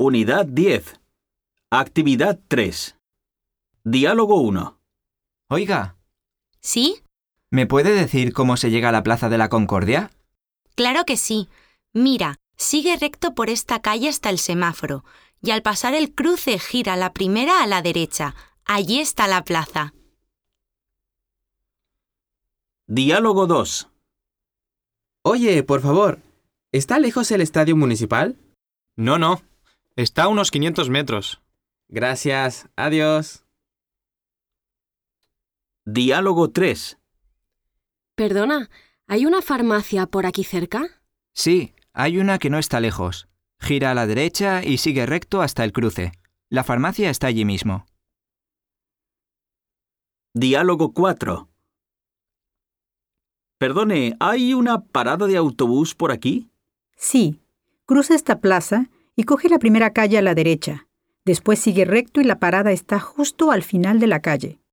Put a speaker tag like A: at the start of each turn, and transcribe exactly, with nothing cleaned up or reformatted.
A: Unidad diez. Actividad tres. Diálogo uno.
B: Oiga,
C: ¿Sí?
B: ¿me puede decir cómo se llega a la Plaza de la Concordia?
C: Claro que sí. Mira, sigue recto por esta calle hasta el semáforo y al pasar el cruce gira la primera a la derecha. Allí está la plaza.
A: Diálogo dos.
D: Oye, por favor, ¿está lejos el estadio municipal?
E: No, no. Está a unos quinientos metros.
D: Gracias, adiós.
A: Diálogo tres.
F: Perdona, ¿hay una farmacia por aquí cerca?
B: Sí, hay una que no está lejos. Gira a la derecha y sigue recto hasta el cruce. La farmacia está allí mismo.
A: Diálogo cuatro. Perdone, ¿hay una parada de autobús por aquí?
G: Sí, cruza esta plaza y coge la primera calle a la derecha. Después sigue recto y la parada está justo al final de la calle.